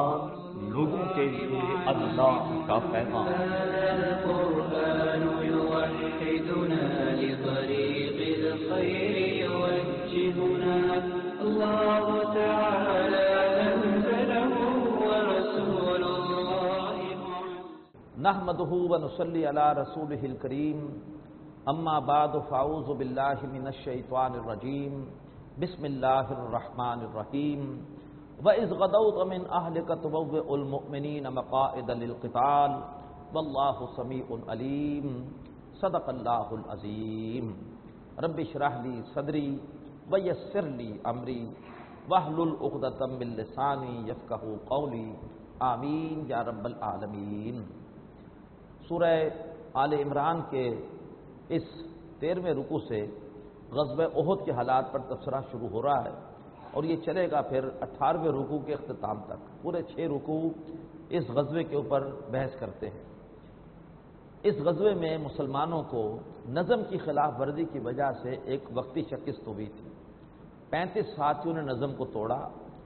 قرآن لوگوں کے لیے اللہ کا پیغام۔ القرآن يوحدنا لطريق الخير يوجهنا الله تعالى أنزله ورسول الله نحمده ونصلي على رسوله الكريم اما بعد فاعوذ بالله من الشيطان الرجيم بسم الله الرحمن الرحيم وَإِذْ غَدَوْتَ مِنْ أَهْلِكَ تُبَوِّئُ الْمُؤْمِنِينَ مَقَاعِدَ لِلْقِتَالِ وَاللَّهُ سَمِيعٌ عَلِيمٌ صدق اللہ العظیم۔ رب اشرح لی صدری ویسر لی امری واحلل عقدۃ من لسانی یفقہوا قولی آمین یا رب العالمین۔ سورہ آل عمران کے اس 13ویں رکوع سے غزوہ احد کے حالات پر تبصرہ شروع ہو رہا ہے اور یہ چلے گا پھر 18ویں رکوع کے اختتام تک۔ پورے 6 رکوع اس غزوے کے اوپر بحث کرتے ہیں۔ اس غزوے میں مسلمانوں کو نظم کی خلاف ورزی کی وجہ سے ایک وقتی شکست ہوئی تھی۔ 35 ساتھیوں نے نظم کو توڑا۔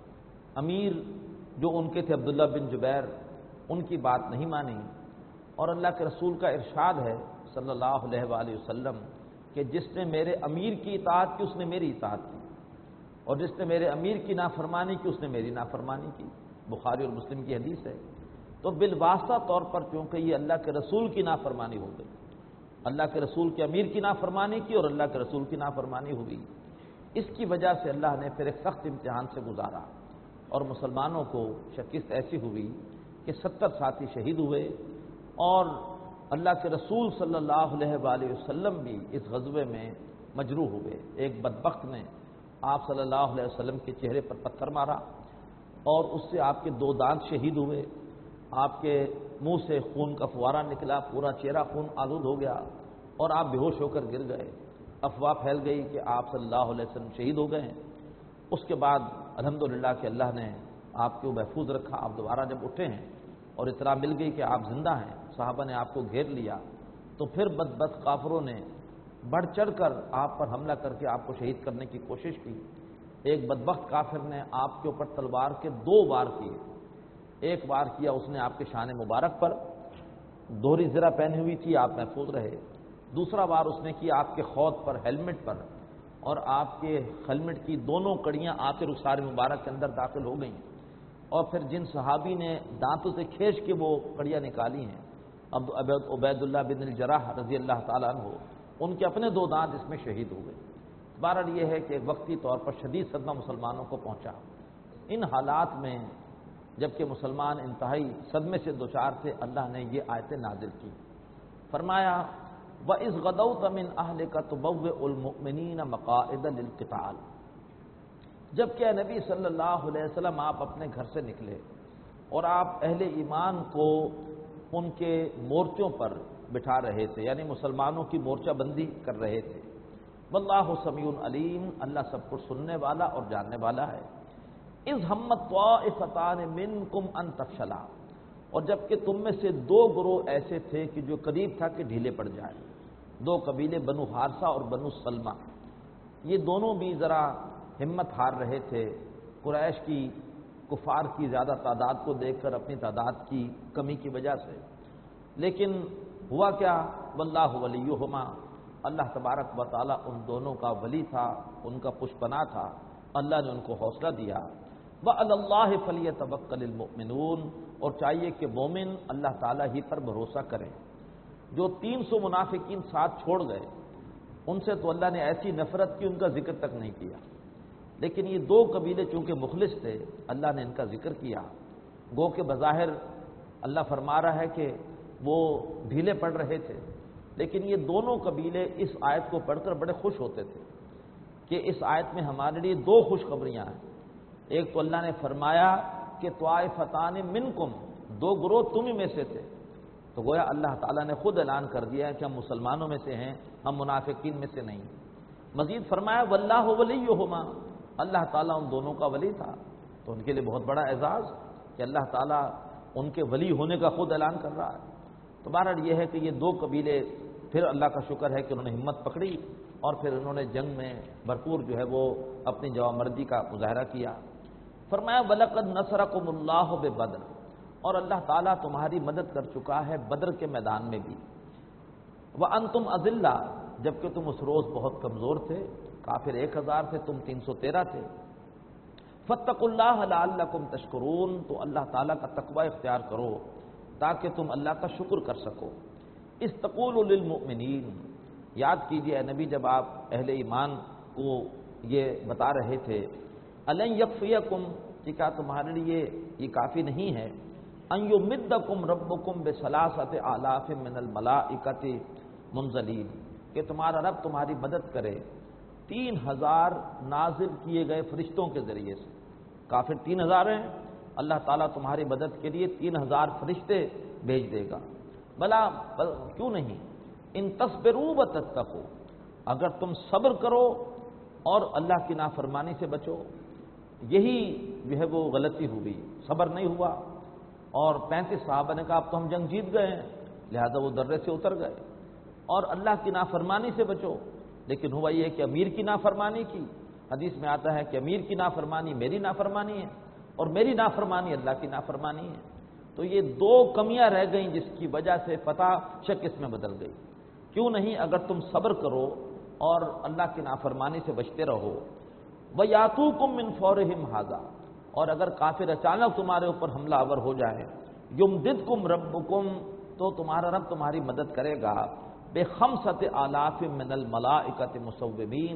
امیر جو ان کے تھے عبداللہ بن جبیر، ان کی بات نہیں مانی، اور اللہ کے رسول کا ارشاد ہے صلی اللہ علیہ وآلہ وسلم کہ جس نے میرے امیر کی اطاعت کی اس نے میری اطاعت کی، اور جس نے میرے امیر کی نافرمانی کی اس نے میری نافرمانی کی۔ بخاری اور مسلم کی حدیث ہے۔ تو بالواسطہ طور پر چونکہ یہ اللہ کے رسول کی نافرمانی ہو گئی، اللہ کے رسول کے امیر کی نافرمانی کی اور اللہ کے رسول کی نافرمانی ہوئی، اس کی وجہ سے اللہ نے پھر ایک سخت امتحان سے گزارا اور مسلمانوں کو شکست ایسی ہوئی کہ 70 ساتھی شہید ہوئے، اور اللہ کے رسول صلی اللہ علیہ وآلہ وسلم بھی اس غزوے میں مجروح ہوئے۔ ایک بدبخت نے آپ صلی اللہ علیہ وسلم کے چہرے پر پتھر مارا اور اس سے آپ کے 2 دانت شہید ہوئے، آپ کے منہ سے خون کا فوارہ نکلا، پورا چہرہ خون آلود ہو گیا اور آپ بے ہوش ہو کر گر گئے۔ افواہ پھیل گئی کہ آپ صلی اللہ علیہ وسلم شہید ہو گئے ہیں۔ اس کے بعد الحمدللہ کہ اللہ نے آپ کو محفوظ رکھا، آپ دوبارہ جب اٹھے ہیں اور اطلاع مل گئی کہ آپ زندہ ہیں، صحابہ نے آپ کو گھیر لیا، تو پھر بدبخت کافروں نے بڑھ چڑھ کر آپ پر حملہ کر کے آپ کو شہید کرنے کی کوشش کی۔ ایک بدبخت کافر نے آپ کے اوپر تلوار کے 2 وار کیے۔ ایک وار کیا اس نے آپ کے شان مبارک پر، دوہری زرہ پہنی ہوئی تھی، آپ محفوظ رہے۔ دوسرا وار اس نے کیا آپ کے خود پر، ہیلمٹ پر، اور آپ کے ہیلمٹ کی دونوں کڑیاں آپ کے رخسار مبارک کے اندر داخل ہو گئیں، اور پھر جن صحابی نے دانتوں سے کھینچ کے وہ کڑیاں نکالی ہیں، عبید اللہ بن الجراح رضی اللہ تعالیٰ عنہ، ان کے اپنے 2 دانت اس میں شہید ہو گئے۔ بہرحال یہ ہے کہ وقتی طور پر شدید صدمہ مسلمانوں کو پہنچا۔ ان حالات میں جبکہ مسلمان انتہائی صدمے سے دوچار تھے، اللہ نے یہ آیتیں نازل کی۔ فرمایا وَإِذْ غَدَوْتَ مِنْ أَهْلِكَ تُبَوِّئُ الْمُؤْمِنِينَ مَقَاعِدَ لِلْقِتَالِ، جبکہ نبی صلی اللہ علیہ وسلم آپ اپنے گھر سے نکلے اور آپ اہل ایمان کو ان کے مورچوں پر بٹھا رہے تھے، یعنی مسلمانوں کی مورچہ بندی کر رہے تھے۔ واللہ سمیع علیم، اللہ سب کچھ سننے والا اور جاننے والا ہے۔ اذ ہمت طائفتان منکم ان تفشلا، اور جبکہ تم میں سے 2 گروہ ایسے تھے کہ جو قریب تھا کہ ڈھیلے پڑ جائیں۔ 2 قبیلے بنو حارثہ اور بنو سلمہ، یہ دونوں بھی ذرا ہمت ہار رہے تھے قریش کی کفار کی زیادہ تعداد کو دیکھ کر، اپنی تعداد کی کمی کی وجہ سے۔ لیکن ہوا کیا، واللہ ولیہما، اللہ تبارک و تعالی ان دونوں کا ولی تھا، ان کا پشپنا تھا، اللہ نے ان کو حوصلہ دیا۔ وَعَلَى اللَّهِ فَلْيَتَوَكَّلِ الْمُؤْمِنُونَ، اور چاہیے کہ مومن اللہ تعالیٰ ہی پر بھروسہ کریں۔ جو 300 منافقین ساتھ چھوڑ گئے، ان سے تو اللہ نے ایسی نفرت کی، ان کا ذکر تک نہیں کیا، لیکن یہ 2 قبیلے چونکہ مخلص تھے، اللہ نے ان کا ذکر کیا۔ گو کہ بظاہر اللہ فرما رہا ہے کہ وہ ڈھیلے پڑ رہے تھے، لیکن یہ دونوں قبیلے اس آیت کو پڑھ کر بڑے خوش ہوتے تھے کہ اس آیت میں ہمارے لیے 2 خوشخبریاں ہیں۔ ایک تو اللہ نے فرمایا کہ طائفتان منکم، 2 گروہ تم ہی میں سے تھے، تو گویا اللہ تعالیٰ نے خود اعلان کر دیا ہے کہ ہم مسلمانوں میں سے ہیں، ہم منافقین میں سے نہیں۔ مزید فرمایا واللہ ولیہما، اللہ تعالیٰ ان دونوں کا ولی تھا، تو ان کے لیے بہت بڑا اعزاز کہ اللہ تعالیٰ ان کے ولی ہونے کا خود اعلان کر رہا ہے۔ تو بہرحال یہ ہے کہ یہ 2 قبیلے، پھر اللہ کا شکر ہے کہ انہوں نے ہمت پکڑی اور پھر انہوں نے جنگ میں بھرپور جو ہے وہ اپنی جوامردی کا مظاہرہ کیا۔ فرمایا وَلَقَدْ نَصَرَكُمُ اللَّهُ بِبَدْرٍ، اور اللہ تعالیٰ تمہاری مدد کر چکا ہے بدر کے میدان میں بھی، وَأَنْتُمْ أَذِلَّةٌ، جبکہ تم اس روز بہت کمزور تھے، کافر 1000 تھے، تم 313 تھے، فَاتَّقُوا اللَّهَ لَعَلَّكُمْ تَشْكُرُونَ، تو اللہ تعالیٰ کا تقوی اختیار کرو تاکہ تم اللہ کا شکر کر سکو۔ اِذْ تَقُولُ لِلْمُؤْمِنِينَ، یاد کیجئے اے نبی جب آپ اہل ایمان کو یہ بتا رہے تھے، أَلَنْ يَكْفِيَكُمْ، کہ کیا تمہارے لیے یہ کافی نہیں ہے، أَنْ يُمِدَّكُمْ رَبُّكُمْ بِثَلَاثَةِ آلَافٍ مِّنَ الْمَلَائِكَةِ مُنزَلِينَ، کہ تمہارا رب تمہاری مدد کرے 3000 نازل کیے گئے فرشتوں کے ذریعے سے۔ کافر 3000 ہیں، اللہ تعالیٰ تمہاری مدد کے لیے 3000 فرشتے بھیج دے گا۔ بلا کیوں نہیں، ان تصبروا وتتقوا، اگر تم صبر کرو اور اللہ کی نافرمانی سے بچو۔ یہی جو ہے وہ غلطی ہوئی، صبر نہیں ہوا، اور 35 صحابہ نے کہا اب تو ہم جنگ جیت گئے ہیں، لہذا وہ درے سے اتر گئے، اور اللہ کی نافرمانی سے بچو۔ لیکن ہوا یہ کہ امیر کی نافرمانی کی، حدیث میں آتا ہے کہ امیر کی نافرمانی میری نافرمانی ہے، اور میری نافرمانی اللہ کی نافرمانی ہے۔ تو یہ 2 کمیاں رہ گئیں جس کی وجہ سے فتح شکست میں بدل گئی۔ کیوں نہیں، اگر تم صبر کرو اور اللہ کی نافرمانی سے بچتے رہو۔ وَيَأْتُوكُم مِّن فَوْرِهِمْ هَٰذَا، اور اگر کافر اچانک تمہارے اوپر حملہ آور ہو جائے، يُمْدِدْكُمْ رَبُّكُمْ، تو تمہارا رب تمہاری مدد کرے گا، بِخَمْسَةِ آلَافٍ مِّنَ الْمَلَائِكَةِ مُصَوِّمِينَ،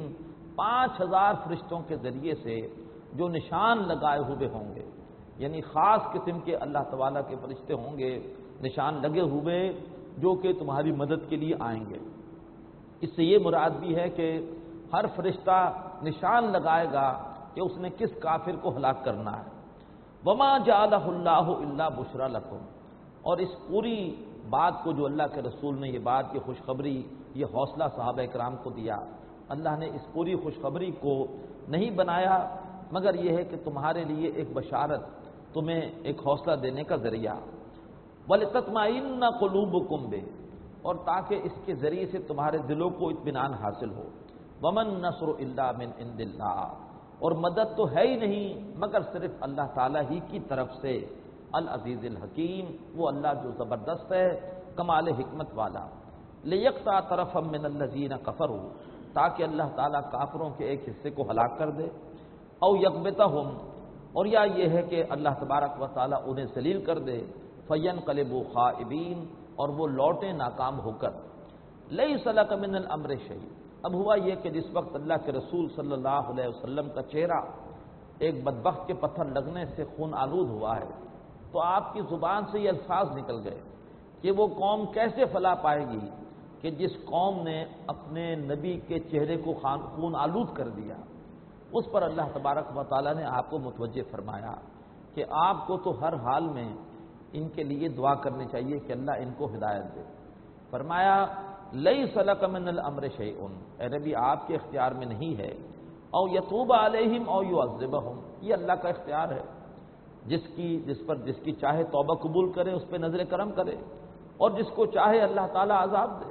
5000 فرشتوں کے ذریعے سے جو نشان لگائے ہوئے ہوں گے، یعنی خاص قسم کے اللہ تعالیٰ کے فرشتے ہوں گے نشان لگے ہوئے، جو کہ تمہاری مدد کے لیے آئیں گے۔ اس سے یہ مراد بھی ہے کہ ہر فرشتہ نشان لگائے گا کہ اس نے کس کافر کو ہلاک کرنا ہے۔ وما جعلہ اللہ الا بشرا لکم، اور اس پوری بات کو جو اللہ کے رسول نے یہ بات، یہ خوشخبری، یہ حوصلہ صحابہ کرام کو دیا، اللہ نے اس پوری خوشخبری کو نہیں بنایا مگر یہ ہے کہ تمہارے لیے ایک بشارت، تمہیں ایک حوصلہ دینے کا ذریعہ۔ وَلِتَطْمَئِنَّ قُلُوبُكُمْ بِهِ، اور تاکہ اس کے ذریعے سے تمہارے دلوں کو اطمینان حاصل ہو۔ وَمَن نَّصْرُ إِلَّا مِنْ عِندِ اللَّهِ، اور مدد تو ہے ہی نہیں مگر صرف اللہ تعالیٰ ہی کی طرف سے، العزیز الحکیم، وہ اللہ جو زبردست ہے، کمال حکمت والا۔ لِيَقْطَعَ طَرَفًا مِّنَ الَّذِينَ كَفَرُوا، تاکہ اللہ تعالیٰ کافروں کے ایک حصے کو ہلاک کر دے، او یکبتہم، اور یا یہ ہے کہ اللہ تبارک و تعالیٰ انہیں ذلیل کر دے، فینقلبوا خائبین، اور وہ لوٹیں ناکام ہو کر۔ لیس لک من الامر شیء، اب ہوا یہ کہ جس وقت اللہ کے رسول صلی اللہ علیہ وسلم کا چہرہ ایک بدبخت کے پتھر لگنے سے خون آلود ہوا ہے، تو آپ کی زبان سے یہ الفاظ نکل گئے کہ وہ قوم کیسے فلاح پائے گی کہ جس قوم نے اپنے نبی کے چہرے کو خون آلود کر دیا۔ اس پر اللہ تبارک و تعالیٰ نے آپ کو متوجہ فرمایا کہ آپ کو تو ہر حال میں ان کے لیے دعا کرنی چاہیے کہ اللہ ان کو ہدایت دے۔ فرمایا لیس لک من الامر شیء، اے نبی آپ کے اختیار میں نہیں ہے، او یتوب علیہم او یعذبہم، یہ اللہ کا اختیار ہے، جس کی چاہے توبہ قبول کرے، اس پہ نظر کرم کرے، اور جس کو چاہے اللہ تعالیٰ عذاب دے۔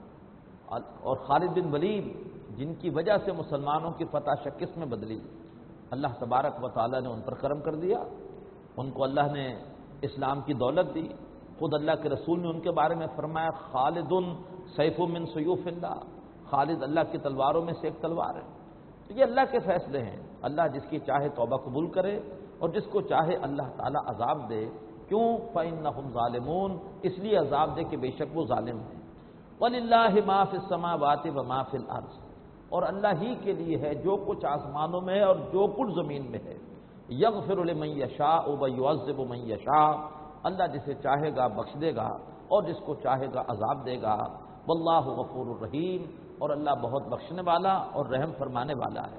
اور خالد بن ولید جن کی وجہ سے مسلمانوں کی فتح شکست میں بدلی، اللہ تبارک و تعالیٰ نے ان پر کرم کر دیا، ان کو اللہ نے اسلام کی دولت دی۔ خود اللہ کے رسول نے ان کے بارے میں فرمایا خالد سیف من سیوف اللہ، خالد اللہ کی تلواروں میں سے ایک تلوار ہے۔ تو یہ اللہ کے فیصلے ہیں، اللہ جس کی چاہے توبہ قبول کرے اور جس کو چاہے اللہ تعالیٰ عذاب دے۔ کیوں؟ فإنہم ظالمون، اس لیے عذاب دے کہ بے شک وہ ظالم ہیں۔ وَلِلَّهِ مَا فِي السَّمَاوَاتِ وَمَا فِي الْأَرْضِ، اور اللہ ہی کے لیے ہے جو کچھ آسمانوں میں ہے اور جو کچھ زمین میں ہے۔ یغفر لمن یشاء ویعذب من یشاء، اللہ جسے چاہے گا بخش دے گا اور جس کو چاہے گا عذاب دے گا۔ واللہ غفور الرحیم، اور اللہ بہت بخشنے والا اور رحم فرمانے والا ہے۔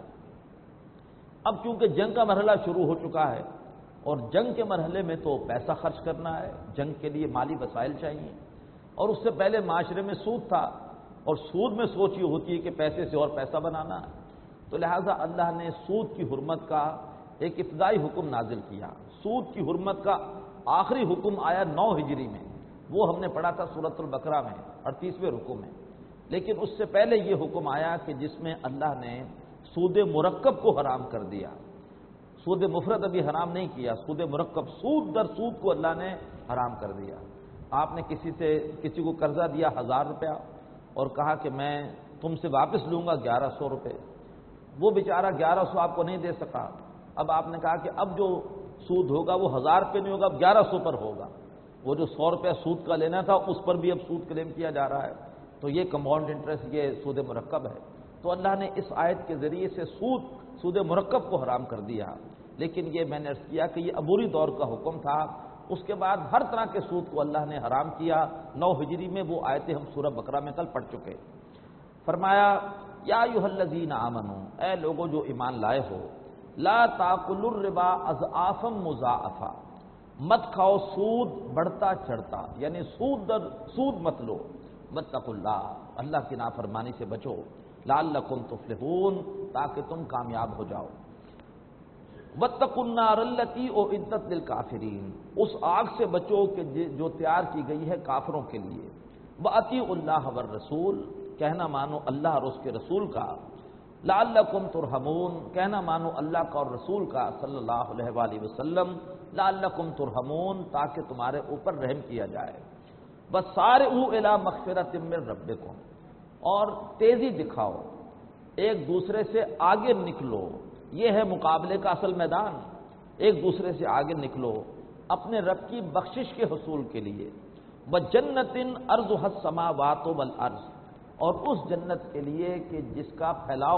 اب چونکہ جنگ کا مرحلہ شروع ہو چکا ہے، اور جنگ کے مرحلے میں تو پیسہ خرچ کرنا ہے، جنگ کے لیے مالی وسائل چاہیے، اور اس سے پہلے معاشرے میں سود تھا، اور سود میں سوچ یہ ہوتی ہے کہ پیسے سے اور پیسہ بنانا ہے، تو لہٰذا اللہ نے سود کی حرمت کا ایک ابتدائی حکم نازل کیا۔ سود کی حرمت کا آخری حکم آیا 9 ہجری میں، وہ ہم نے پڑھا تھا سورۃ البقرہ میں 38ویں رکوع میں، لیکن اس سے پہلے یہ حکم آیا کہ جس میں اللہ نے سود مرکب کو حرام کر دیا۔ سود مفرد ابھی حرام نہیں کیا، سود مرکب، سود در سود کو اللہ نے حرام کر دیا۔ آپ نے کسی کو قرضہ دیا 1000 روپیہ اور کہا کہ میں تم سے واپس لوں گا 1100 روپے، وہ بیچارہ 1100 آپ کو نہیں دے سکا، اب آپ نے کہا کہ اب جو سود ہوگا وہ 1000 روپے نہیں ہوگا، اب 1100 پر ہوگا، وہ جو 100 روپیہ سود کا لینا تھا اس پر بھی اب سود کلیم کیا جا رہا ہے، تو یہ کمپاؤنڈ انٹرسٹ، یہ سود مرکب ہے۔ تو اللہ نے اس آیت کے ذریعے سے سود مرکب کو حرام کر دیا، لیکن یہ میں نے عرض کیا کہ یہ عبوری دور کا حکم تھا، اس کے بعد ہر طرح کے سود کو اللہ نے حرام کیا۔ 9 ہجری میں وہ آیتیں ہم سورہ بقرہ میں کل پڑھ چکے۔ فرمایا یا ایھا الذین آمنوا، اے لوگوں جو ایمان لائے ہو، لا تاکلوا الربا اضعافا مضاعفا، مت کھاؤ سود بڑھتا چڑھتا، یعنی سود مت لو، واتقوا اللہ، اللہ کی نافرمانی سے بچو، لعلکم تفلحون، تاکہ تم کامیاب ہو جاؤ۔ واتقوا النار التی اعدت للکافرین، اس آگ سے بچو کہ جو تیار کی گئی ہے کافروں کے لیے۔ واطیعوا اللہ والرسول، کہنا مانو اللہ اور اس کے رسول کا۔ لعلکم ترحمون، کہنا مانو اللہ کا اور رسول کا صلی اللہ علیہ وآلہ وسلم۔ لعلکم ترحمون، تاکہ تمہارے اوپر رحم کیا جائے۔ وسارعوا الی مغفرۃ من ربکم، اور تیزی دکھاؤ، ایک دوسرے سے آگے نکلو، یہ ہے مقابلے کا اصل میدان، ایک دوسرے سے آگے نکلو اپنے رب کی بخشش کے حصول کے لیے۔ وجنۃ عرضها السماوات والارض، اور اس جنت کے لیے کہ جس کا پھیلاؤ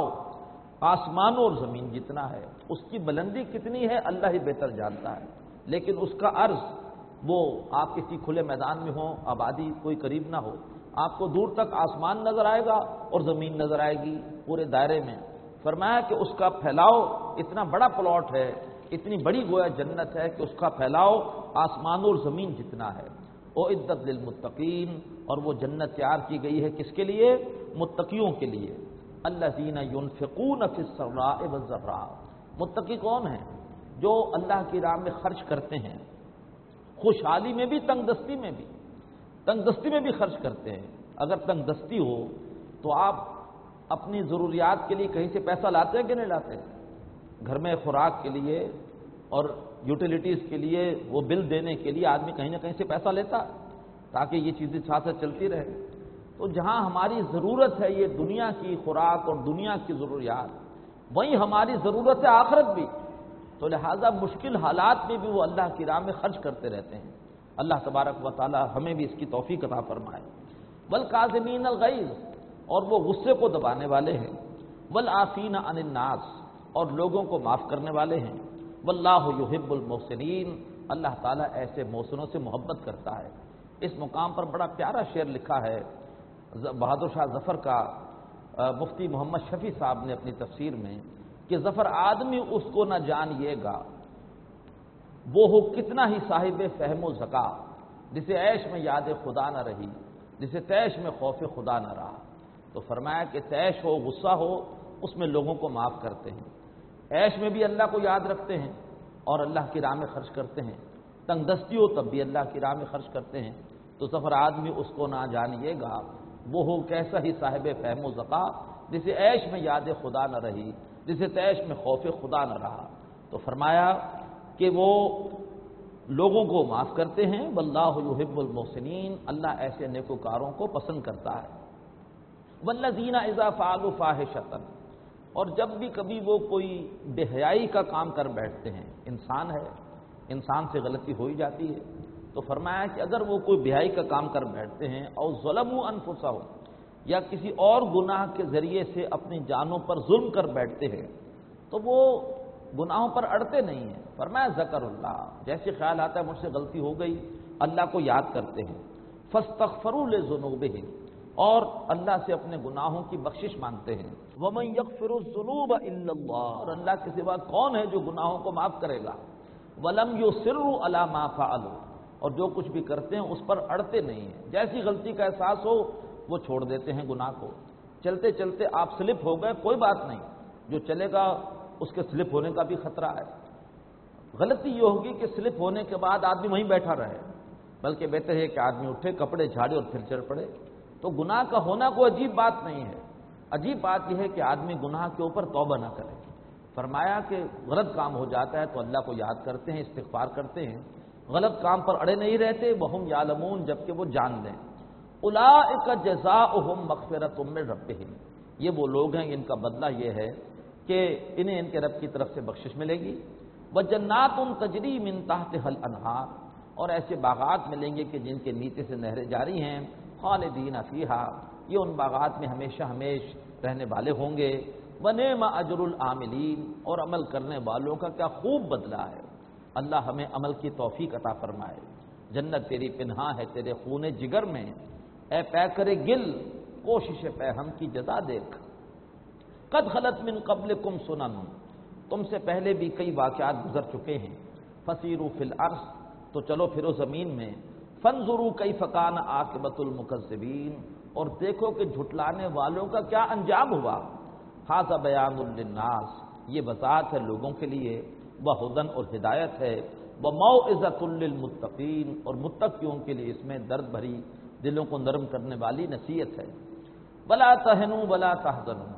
آسمانوں اور زمین جتنا ہے، اس کی بلندی کتنی ہے اللہ ہی بہتر جانتا ہے، لیکن اس کا عرض، وہ آپ کسی کھلے میدان میں ہوں، آبادی کوئی قریب نہ ہو، آپ کو دور تک آسمان نظر آئے گا اور زمین نظر آئے گی پورے دائرے میں۔ فرمایا کہ اس کا پھیلاؤ اتنا بڑا پلاٹ ہے، اتنی بڑی گویا جنت ہے کہ اس کا پھیلاؤ آسمانوں اور زمین جتنا ہے۔ اعدت للمتقین، اور وہ جنت تیار کی گئی ہے کس کے لیے؟ متقیوں کے لیے۔ الذین ينفقون فی السراء والضراء، متقی کون ہیں؟ جو اللہ کی راہ میں خرچ کرتے ہیں، خوشحالی میں بھی تنگ دستی میں بھی، تنگ دستی میں بھی خرچ کرتے ہیں۔ اگر تنگ دستی ہو تو آپ اپنی ضروریات کے لیے کہیں سے پیسہ لاتے ہیں کہ نہیں لاتے؟ گھر میں خوراک کے لیے اور یوٹیلیٹیز کے لیے، وہ بل دینے کے لیے آدمی کہیں نہ کہیں سے پیسہ لیتا تاکہ یہ چیزیں ساتھ ساتھ چلتی رہے۔ تو جہاں ہماری ضرورت ہے یہ دنیا کی خوراک اور دنیا کی ضروریات، وہیں ہماری ضرورت ہے آخرت بھی، تو لہٰذا مشکل حالات میں بھی وہ اللہ کی راہ میں خرچ کرتے رہتے ہیں۔ اللہ تبارک و تعالی ہمیں بھی اس کی توفیق عطا فرمائے۔ والکاظمین الغیظ، اور وہ غصے کو دبانے والے ہیں۔ والعافین عن الناس، اور لوگوں کو معاف کرنے والے ہیں۔ واللہ یحب المحسنین، اللہ تعالیٰ ایسے محسنوں سے محبت کرتا ہے۔ اس مقام پر بڑا پیارا شعر لکھا ہے بہادر شاہ ظفر کا، مفتی محمد شفیع صاحب نے اپنی تفسیر میں، کہ ظفر آدمی اس کو نہ جانیے گا وہ ہو کتنا ہی صاحب فہم و ذکا، جسے عیش میں یاد خدا نہ رہی، جسے تیش میں خوف خدا نہ رہا۔ تو فرمایا کہ تیش ہو، غصہ ہو، اس میں لوگوں کو معاف کرتے ہیں، عیش میں بھی اللہ کو یاد رکھتے ہیں اور اللہ کی راہ میں خرچ کرتے ہیں، تنگ دستی ہو تب بھی اللہ کی راہ میں خرچ کرتے ہیں۔ تو ظفر آدمی اس کو نہ جانیے گا وہ ہو کیسا ہی صاحب فہم و ذکا، جسے عیش میں یاد خدا نہ رہی، جسے تیش میں خوف خدا نہ رہا۔ تو فرمایا کہ وہ لوگوں کو معاف کرتے ہیں۔ واللہ یحب المحسنین، اللہ ایسے نیکوکاروں کو پسند کرتا ہے۔ والذین اذا فعلوا فاحشۃ، اور جب بھی کبھی وہ کوئی بے حیائی کا کام کر بیٹھتے ہیں، انسان ہے، انسان سے غلطی ہو ہی جاتی ہے، تو فرمایا کہ اگر وہ کوئی بے حیائی کا کام کر بیٹھتے ہیں، او ظلموا انفسہم، یا کسی اور گناہ کے ذریعے سے اپنی جانوں پر ظلم کر بیٹھتے ہیں، تو وہ گناہوں پر اڑتے نہیں ہیں۔ فرمایا ذکر اللہ، جیسے خیال آتا ہے مجھ سے غلطی ہو گئی، اللہ کو یاد کرتے ہیں۔ فاستغفروا لذنوبہم، اور اللہ سے اپنے گناہوں کی بخشش مانگتے ہیں۔ ومن یغفر الذنوب الا اللہ، اور اللہ کے سوا کون ہے جو گناہوں کو معاف کرے گا۔ ولم یصروا علی ما فعلوا، اور جو کچھ بھی کرتے ہیں اس پر اڑتے نہیں ہیں، جیسی غلطی کا احساس ہو وہ چھوڑ دیتے ہیں گناہ کو۔ چلتے چلتے آپ سلپ ہو گئے، کوئی بات نہیں، جو چلے گا اس کے سلپ ہونے کا بھی خطرہ ہے۔ غلطی یہ ہوگی کہ سلپ ہونے کے بعد آدمی وہیں بیٹھا رہے، بلکہ بہتر ہے کہ آدمی اٹھے، کپڑے جھاڑے اور پھر چل پڑے۔ تو گناہ کا ہونا کوئی عجیب بات نہیں ہے، عجیب بات یہ ہے کہ آدمی گناہ کے اوپر توبہ نہ کرے۔ فرمایا کہ غلط کام ہو جاتا ہے تو اللہ کو یاد کرتے ہیں، استغفار کرتے ہیں، غلط کام پر اڑے نہیں رہتے، وہم یعلمون، جبکہ وہ جان لیں۔ اولئک جزاؤہم مغفرۃ من ربہم، یہ وہ لوگ ہیں جن کا بدلہ یہ ہے کہ انہیں ان کے رب کی طرف سے بخشش ملے گی۔ وجنات تجری من تحتها الانہار، اور ایسے باغات ملیں گے کہ جن کے نیچے سے نہریں جاری ہیں، خالدین فیہا، یہ ان باغات میں ہمیشہ ہمیش رہنے والے ہوں گے۔ ونعم اجر العاملین، اور عمل کرنے والوں کا کیا خوب بدلہ ہے۔ اللہ ہمیں عمل کی توفیق عطا فرمائے۔ جنت تیری پنہاں ہے تیرے خون جگر میں، اے پیکر گل کوشش پہ ہم کی جزا دیکھ۔ قد خلت من قبلکم سنن، تم سے پہلے بھی کئی واقعات گزر چکے ہیں۔ فسیروا فی الارض، تو چلو پھرو زمین میں۔ فانظروا کیف کان عاقبۃ المکذبین، اور دیکھو کہ جھٹلانے والوں کا کیا انجام ہوا۔ ھذا بیان للناس، یہ وضاحت ہے لوگوں کے لیے، وہدی اور ہدایت ہے، وموعظۃ للمتقین، اور متقیوں کے لیے اس میں درد بھری دلوں کو نرم کرنے والی نصیحت ہے۔ ولا تہنوا ولا تحزنوا،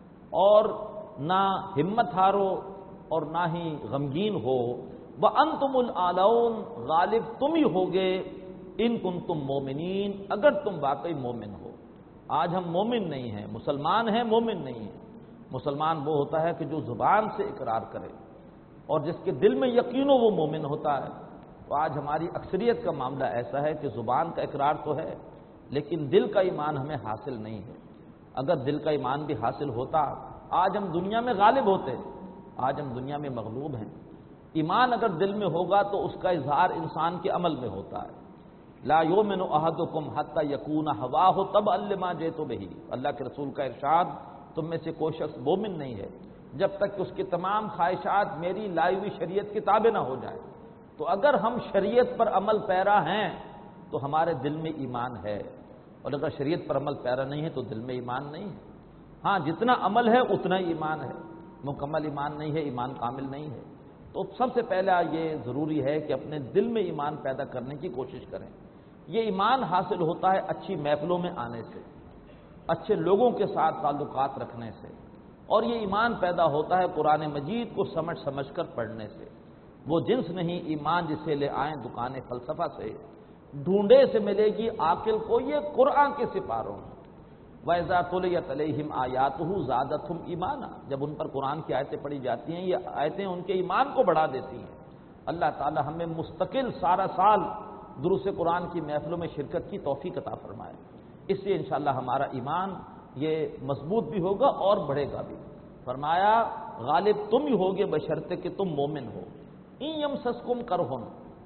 اور نہ ہمت ہارو اور نہ ہی غمگین ہو۔ وانتم الاعلون، غالب تم ہی ہوگے، ان کنتم مومنین، اگر تم واقعی مومن ہو۔ آج ہم مومن نہیں ہیں، مسلمان ہیں، مومن نہیں ہیں۔ مسلمان وہ ہوتا ہے کہ جو زبان سے اقرار کرے اور جس کے دل میں یقین ہو، وہ مومن ہوتا ہے۔ تو آج ہماری اکثریت کا معاملہ ایسا ہے کہ زبان کا اقرار تو ہے لیکن دل کا ایمان ہمیں حاصل نہیں ہے۔ اگر دل کا ایمان بھی حاصل ہوتا، آج ہم دنیا میں غالب ہوتے، آج ہم دنیا میں مغلوب ہیں۔ ایمان اگر دل میں ہوگا تو اس کا اظہار انسان کے عمل میں ہوتا ہے۔ لا یؤمن احدکم حتی یکون ہواہ تبعا لما جئت بہ، اللہ کے رسول کا ارشاد، تم میں سے کوئی شخص مومن نہیں ہے جب تک کہ اس کی تمام خواہشات میری لائی ہوئی شریعت کی تابع نہ ہو جائے۔ تو اگر ہم شریعت پر عمل پیرا ہیں تو ہمارے دل میں ایمان ہے، اور اگر شریعت پر عمل پیرا نہیں ہے تو دل میں ایمان نہیں ہے۔ ہاں، جتنا عمل ہے اتنا ہی ایمان ہے، مکمل ایمان نہیں ہے، ایمان کامل نہیں ہے۔ تو سب سے پہلا یہ ضروری ہے کہ اپنے دل میں ایمان پیدا کرنے کی کوشش کریں۔ یہ ایمان حاصل ہوتا ہے اچھی محفلوں میں آنے سے، اچھے لوگوں کے ساتھ تعلقات رکھنے سے، اور یہ ایمان پیدا ہوتا ہے قرآن مجید کو سمجھ سمجھ کر پڑھنے سے۔ وہ جنس نہیں ایمان جسے لے آئیں دکان فلسفہ سے، ڈھونڈے سے ملے گی عاقل کو یہ قرآن کے سپاروں۔ وَإِذَا تُلِيَتْ عَلَيْهِمْ آيَاتُهُ زَادَتْهُمْ ایمانا، جب ان پر قرآن کی آیتیں پڑھی جاتی ہیں، یہ آیتیں ان کے ایمان کو بڑھا دیتی ہیں۔ اللہ تعالی ہمیں مستقل سارا سال دروس قرآن کی محفلوں میں شرکت کی توفیق عطا فرمائے۔ اس سے انشاءاللہ ہمارا ایمان یہ مضبوط بھی ہوگا اور بڑھے گا بھی۔ فرمایا غالب تم ہی ہوگے بشرطے کہ تم مومن ہو۔ ان یمسسکم کرہن،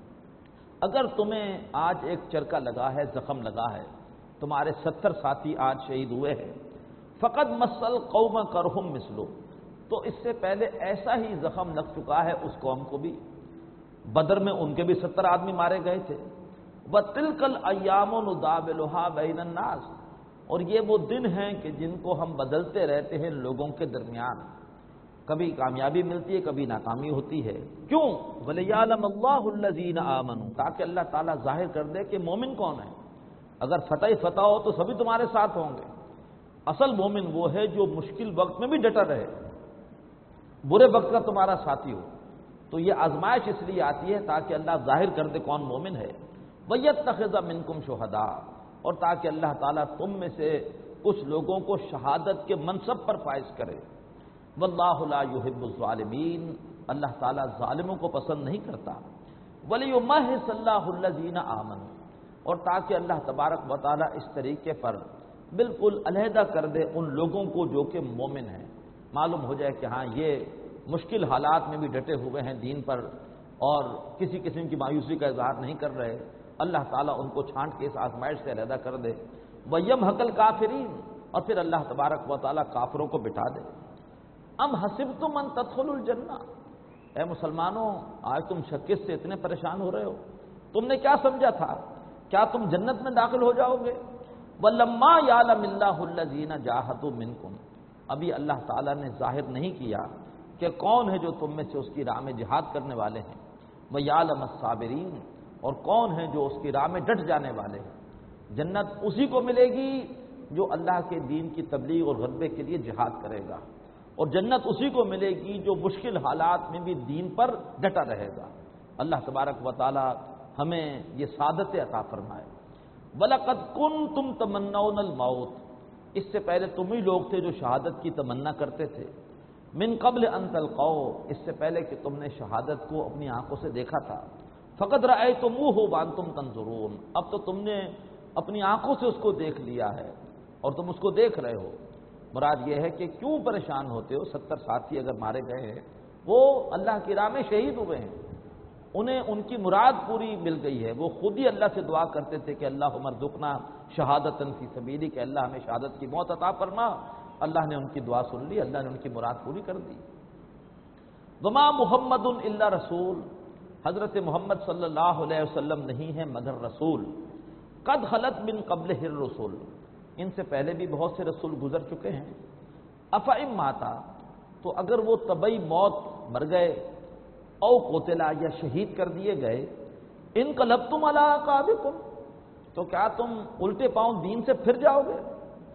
اگر تمہیں آج ایک چرکا لگا ہے، زخم لگا ہے، تمہارے 70 ساتھی آج شہید ہوئے ہیں، فقد مسل قوم کرہم مثلو، تو اس سے پہلے ایسا ہی زخم لگ چکا ہے اس قوم کو بھی۔ بدر میں ان کے بھی 70 آدمی مارے گئے تھے۔ وَتِلْكَ الْأَيَّامُ نُدَاوِلُهَا بَيْنَ النَّاسِ، اور یہ وہ دن ہیں کہ جن کو ہم بدلتے رہتے ہیں لوگوں کے درمیان، کبھی کامیابی ملتی ہے کبھی ناکامی ہوتی ہے۔ کیوں؟ وَلِيَعْلَمَ اللَّهُ الَّذِينَ آمَنُوا، تاکہ اللہ تعالیٰ ظاہر کر دے کہ مومن کون ہے۔ اگر فتح ہو تو سبھی تمہارے ساتھ ہوں گے۔ اصل مومن وہ ہے جو مشکل وقت میں بھی ڈٹا رہے، برے وقت کا تمہارا ساتھی ہو۔ تو یہ آزمائش اس لیے آتی ہے تاکہ اللہ ظاہر کر دے کون مومن ہے۔ وَيَتَّخِذَ مِنْكُمْ شُهَدَاءَ، اور تاکہ اللہ تعالیٰ تم میں سے کچھ لوگوں کو شہادت کے منصب پر فائز کرے۔ وَاللَّهُ لَا يُحِبُّ الظَّالِمِينَ، اللہ تعالیٰ ظالموں کو پسند نہیں کرتا۔ وَلِيُمَحِّصَ اللَّهُ الَّذِينَ آمَنُوا، اور تاکہ اللہ تبارک و تعالیٰ اس طریقے پر بالکل علیحدہ کر دے ان لوگوں کو جو کہ مومن ہیں، معلوم ہو جائے کہ ہاں یہ مشکل حالات میں بھی ڈٹے ہوئے ہیں دین پر اور کسی قسم کی مایوسی کا اظہار نہیں کر رہے، اللہ تعالیٰ ان کو چھانٹ کے اس آزمائش سے علیحدہ کر دے۔ وَيَمْحَقَ الْكَافِرِينَ، اور پھر اللہ تبارک و تعالیٰ کافروں کو بٹھا دے۔ ام حسبتم ان تدخلوا الجنہ، اے مسلمانوں آج تم شکست سے اتنے پریشان ہو رہے ہو، تم نے کیا سمجھا تھا؟ کیا تم جنت میں داخل ہو جاؤ گے؟ وَلَمَّا يَعْلَمِ اللَّهُ الَّذِينَ جَاهَدُوا مِنْكُمْ، ابھی اللہ تعالیٰ نے ظاہر نہیں کیا کہ کون ہے جو تم میں سے اس کی راہ میں جہاد کرنے والے ہیں، وَيَعْلَمَ الصَّابِرِينَ، اور کون ہے جو اس کی راہ میں ڈٹ جانے والے ہیں۔ جنت اسی کو ملے گی جو اللہ کے دین کی تبلیغ اور غلبے کے لیے جہاد کرے گا۔ اور جنت اسی کو ملے گی جو مشکل حالات میں بھی دین پر ڈٹا رہے گا۔ اللہ تبارک و تعالی ہمیں یہ سعادت عطا فرمائے۔ وَلَقَدْ كُنْتُمْ تَمَنَّوْنَ الْمَوْتَ، اس سے پہلے تم ہی لوگ تھے جو شہادت کی تمنا کرتے تھے، من قبل ان تلقوا، اس سے پہلے کہ تم نے شہادت کو اپنی آنکھوں سے دیکھا تھا، فقد رأیتموہ وانتم تنظرون، اب تو تم نے اپنی آنکھوں سے اس کو دیکھ لیا ہے اور تم اس کو دیکھ رہے ہو۔ مراد یہ ہے کہ کیوں پریشان ہوتے ہو؟ 70 ساتھی اگر مارے گئے ہیں، وہ اللہ کی راہ میں شہید ہوئے ہیں، انہیں ان کی مراد پوری مل گئی ہے، وہ خود ہی اللہ سے دعا کرتے تھے کہ اللہم ارزقنا شہادتاً فی سبیلک، کہ اللہ ہمیں شہادت کی موت عطا فرما۔ اللہ نے ان کی دعا سن لی، اللہ نے ان کی مراد پوری کر دی۔ وما محمد الا رسول، حضرت محمد صلی اللہ علیہ وسلم نہیں ہے مگر رسول، قد خلت من قبلہ الرسل، ان سے پہلے بھی بہت سے رسول گزر چکے ہیں، افئن ماتا، تو اگر وہ طبعی موت مر گئے، او قتلا، یا شہید کر دیے گئے، انقلبتم علی اعقابکم، تو کیا تم الٹے پاؤں دین سے پھر جاؤ گے؟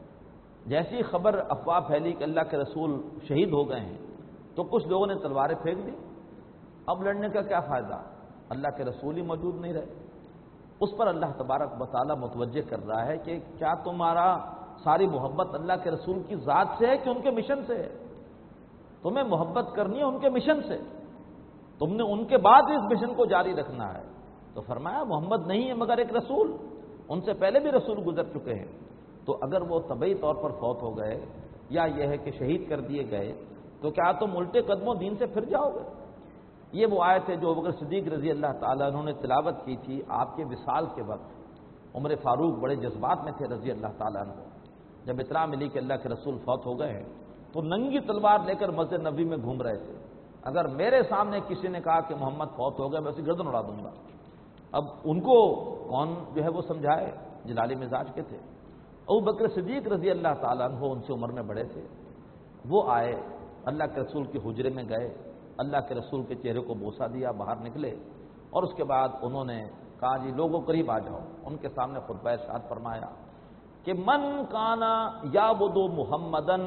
جیسی خبر افواہ پھیلی کہ اللہ کے رسول شہید ہو گئے ہیں تو کچھ لوگوں نے تلواریں پھینک دی، اب لڑنے کا کیا فائدہ، اللہ کے رسول ہی موجود نہیں رہے۔ اس پر اللہ تبارک و تعالی متوجہ کر رہا ہے کہ کیا تمہارا ساری محبت اللہ کے رسول کی ذات سے ہے کہ ان کے مشن سے ہے؟ تمہیں محبت کرنی ہے ان کے مشن سے، تم نے ان کے بعد اس مشن کو جاری رکھنا ہے۔ تو فرمایا محمد نہیں ہے مگر ایک رسول، ان سے پہلے بھی رسول گزر چکے ہیں، تو اگر وہ طبعی طور پر فوت ہو گئے یا یہ ہے کہ شہید کر دیے گئے تو کیا تم الٹے قدموں دین سے پھر جاؤ گے؟ یہ وہ آیت ہے جو ابوبکر صدیق رضی اللہ تعالیٰ عنہ نے تلاوت کی تھی آپ کے وصال کے وقت۔ عمر فاروق بڑے جذبات میں تھے رضی اللہ تعالیٰ عنہ، جب اطلاع ملی کہ اللہ کے رسول فوت ہو گئے ہیں تو ننگی تلوار لے کر مسجد نبوی میں گھوم رہے تھے۔ اگر میرے سامنے کسی نے کہا کہ محمد فوت ہو گئے میں اسے گردن اڑا دوں گا۔ اب ان کو کون جو ہے وہ سمجھائے، جلالی مزاج کے تھے۔ ابوبکر صدیق رضی اللہ تعالیٰ عنہ ان سے عمر میں بڑے تھے، وہ آئے اللہ کے رسول کے حجرے میں گئے، اللہ کے رسول کے چہرے کو بوسہ دیا، باہر نکلے اور اس کے بعد انہوں نے کہا جی لوگوں قریب آ جاؤ، ان کے سامنے خطبہ ارشاد فرمایا کہ من کانا یعبد محمدن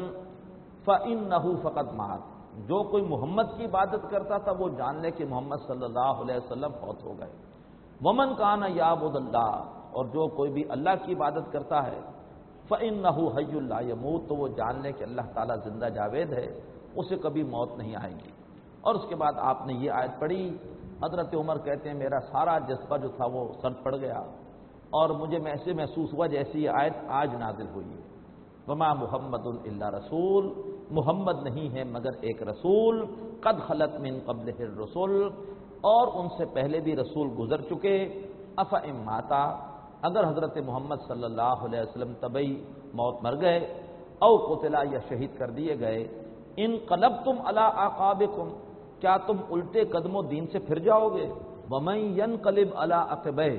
فإنہ فقد مات، جو کوئی محمد کی عبادت کرتا تھا وہ جان لے کہ محمد صلی اللہ علیہ وسلم فوت ہو گئے۔ ومن کانا یعبد اللہ، اور جو کوئی بھی اللہ کی عبادت کرتا ہے فإنہ حی لا یموت، تو وہ جان لے کہ اللہ تعالیٰ زندہ جاوید ہے، اسے کبھی موت نہیں آئے گی۔ اور اس کے بعد آپ نے یہ آیت پڑھی، حضرت عمر کہتے ہیں میرا سارا جذبہ جو تھا وہ سر پڑ گیا اور مجھے ایسے محسوس ہوا جیسی یہ آیت آج نازل ہوئی ہے، وما محمد الا رسول، محمد نہیں ہے مگر ایک رسول، قد خلت من قبلہ الرسل، اور ان سے پہلے بھی رسول گزر چکے، افئن ماتا، اگر حضرت محمد صلی اللہ علیہ وسلم طبعی موت مر گئے، او قتلا، یا شہید کر دیے گئے، انقلبتم علی اعقابکم، کیا تم الٹے قدموں دین سے پھر جاؤ گے؟ ومن ینقلب علی عقبیہ،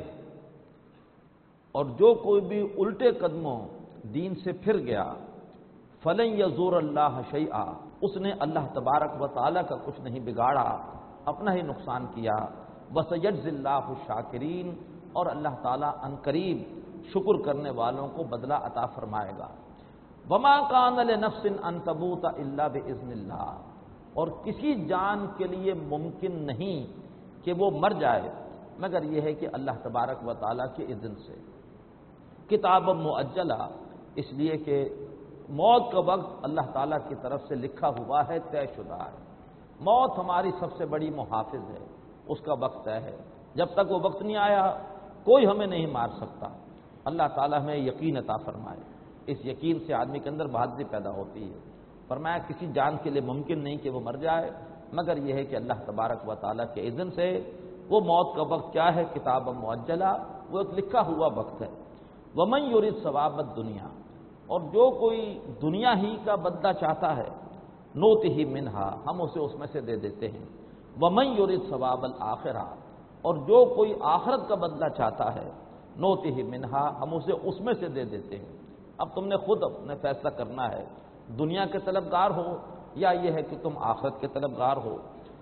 اور جو کوئی بھی الٹے قدموں دین سے پھر گیا، فلن یضر اللہ شیئا، اس نے اللہ تبارک و تعالیٰ کا کچھ نہیں بگاڑا، اپنا ہی نقصان کیا، وسیجزی اللہ الشاکرین، اور اللہ تعالیٰ عنقریب شکر کرنے والوں کو بدلہ عطا فرمائے گا۔ وما کان لنفس ان تموت الا باذن اللہ، اور کسی جان کے لیے ممکن نہیں کہ وہ مر جائے مگر یہ ہے کہ اللہ تبارک و تعالیٰ کے اذن سے۔ کتاب مؤجلہ، اس لیے کہ موت کا وقت اللہ تعالیٰ کی طرف سے لکھا ہوا ہے، طے شدہ ہے۔ موت ہماری سب سے بڑی محافظ ہے، اس کا وقت طے ہے، جب تک وہ وقت نہیں آیا کوئی ہمیں نہیں مار سکتا۔ اللہ تعالیٰ ہمیں یقین عطا فرمائے، اس یقین سے آدمی کے اندر بہادری پیدا ہوتی ہے۔ فرمایا کسی جان کے لیے ممکن نہیں کہ وہ مر جائے مگر یہ ہے کہ اللہ تبارک و تعالیٰ کے اذن سے۔ وہ موت کا وقت کیا ہے؟ کتاب مؤجلہ، وہ ایک لکھا ہوا وقت ہے۔ ومن یرید ثواب الدنیا، اور جو کوئی دنیا ہی کا بدلہ چاہتا ہے، نوتہ منہا، ہم اسے اس میں سے دے دیتے ہیں۔ ومن یرید ثواب الآخرہ، اور جو کوئی آخرت کا بدلہ چاہتا ہے، نوتہ منہا، ہم اسے اس میں سے دے دیتے ہیں۔ اب تم نے خود اپنے فیصلہ کرنا ہے، دنیا کے طلبگار ہو یا یہ ہے کہ تم آخرت کے طلبگار ہو۔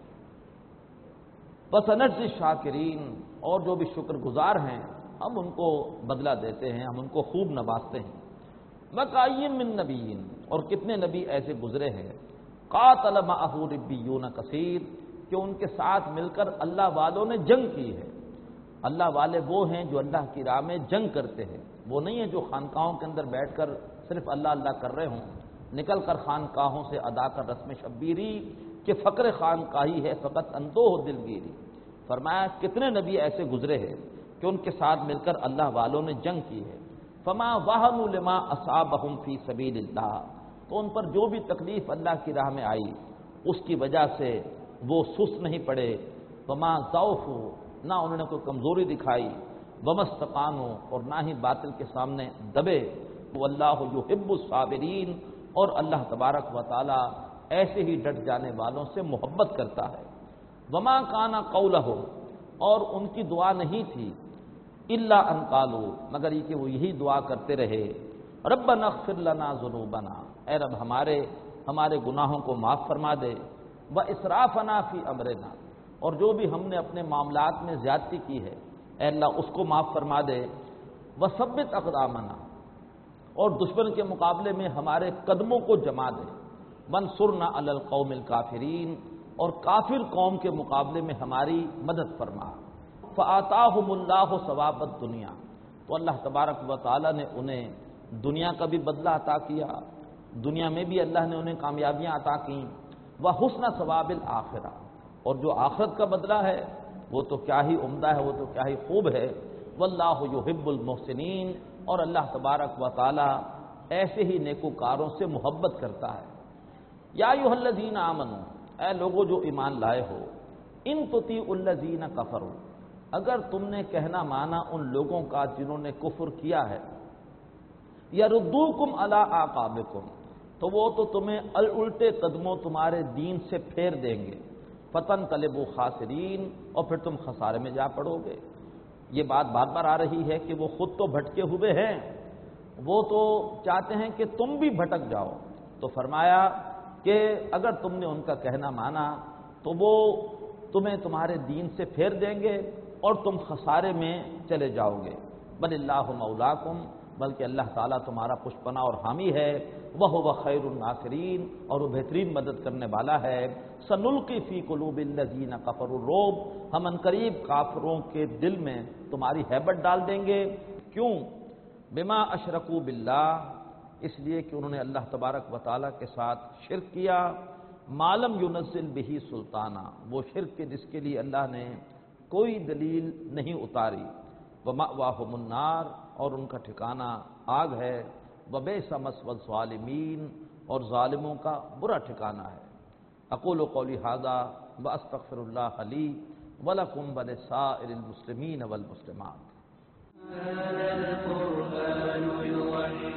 وسنجزی الشاکرین، اور جو بھی شکر گزار ہیں ہم ان کو بدلہ دیتے ہیں، ہم ان کو خوب نوازتے ہیں۔ وکأین من نبیین، اور کتنے نبی ایسے گزرے ہیں، قاتل معہ ربیون کثیر، کہ ان کے ساتھ مل کر اللہ والوں نے جنگ کی ہے۔ اللہ والے وہ ہیں جو اللہ کی راہ میں جنگ کرتے ہیں، وہ نہیں ہیں جو خانقاہوں کے اندر بیٹھ کر صرف اللہ اللہ کر رہے ہوں، نکل کر خانقاہوں سے ادا کر رسم شبیری کہ فقر خانقاہی ہے فقط اندوہ دلگیری۔ فرمایا کتنے نبی ایسے گزرے ہیں کہ ان کے ساتھ مل کر اللہ والوں نے جنگ کی ہے۔ فما وہنوا لما اصابہم فی سبیل اللہ، تو ان پر جو بھی تکلیف اللہ کی راہ میں آئی اس کی وجہ سے وہ سست نہیں پڑے۔ وما ضعفوا، نہ انہوں نے کوئی کمزوری دکھائی، وما استقاموا، اور نہ ہی باطل کے سامنے دبے۔ واللہ یحب الصابرین، اور اللہ تبارک و تعالی ایسے ہی ڈٹ جانے والوں سے محبت کرتا ہے۔ وما کان قولہم، اور ان کی دعا نہیں تھی، الا ان قالوا، مگر یہ کہ وہ یہی دعا کرتے رہے، ربنا اغفر لنا ذنوبنا، اے رب ہمارے گناہوں کو معاف فرما دے، واسرافنا فی امرنا، اور جو بھی ہم نے اپنے معاملات میں زیادتی کی ہے اے اللہ اس کو معاف فرما دے، وثبت اقدامنا، اور دشمن کے مقابلے میں ہمارے قدموں کو جما دے، وانصرنا علی القوم الکافرین، اور کافر قوم کے مقابلے میں ہماری مدد فرما۔ فآتاہم اللہ ثواب الدنیا، تو اللہ تبارک و تعالی نے انہیں دنیا کا بھی بدلہ عطا کیا، دنیا میں بھی اللہ نے انہیں کامیابیاں عطا کیں، وحسن ثواب الآخرہ، اور جو آخرت کا بدلہ ہے وہ تو کیا ہی عمدہ ہے، وہ تو کیا ہی خوب ہے۔ واللہ یحب المحسنین، اور اللہ تبارک و تعالی ایسے ہی نیکوکاروں سے محبت کرتا ہے۔ یا ایھا الذین آمنوا، اے لوگوں جو ایمان لائے ہو، ان تطیعوا الذین کفروا، اگر تم نے کہنا مانا ان لوگوں کا جنہوں نے کفر کیا ہے، یردوکم علی اعقابکم، تو وہ تو تمہیں الٹے قدموں تمہارے دین سے پھیر دیں گے، فتنقلبوا خاسرین، اور پھر تم خسارے میں جا پڑو گے۔ یہ بات بار بار آ رہی ہے کہ وہ خود تو بھٹکے ہوئے ہیں، وہ تو چاہتے ہیں کہ تم بھی بھٹک جاؤ، تو فرمایا کہ اگر تم نے ان کا کہنا مانا تو وہ تمہیں تمہارے دین سے پھیر دیں گے اور تم خسارے میں چلے جاؤ گے۔ بل اللہ مولاکم، بلکہ اللہ تعالیٰ تمہارا پشپنا اور حامی ہے، وَهُوَ خَيْرُ النَّاصِرِينَ، اور وہ بہترین مدد کرنے والا ہے۔ سَنُلْقِي فِي قُلُوبِ الَّذِينَ كَفَرُوا الرُّعْبَ، ہم عنقریب کافروں کے دل میں تمہاری ہیبت ڈال دیں گے۔ کیوں؟ بما اشرکوا باللہ، اس لیے کہ انہوں نے اللہ تبارک و تعالیٰ کے ساتھ شرک کیا، ما لم ينزل به سلطانہ، وہ شرک کے جس کے لیے اللہ نے کوئی دلیل نہیں اتاری، وَمَأْوَاهُمُ النَّارُ، اور ان کا ٹھکانہ آگ ہے، وَبِئْسَ مَثْوَى الظَّالِمِينَ، اور ظالموں کا برا ٹھکانہ ہے۔ اقول قولی ھذا واستغفر اللہ لی ولکم ولسائر المسلمین والمسلمات۔ هذا القرآن يوحد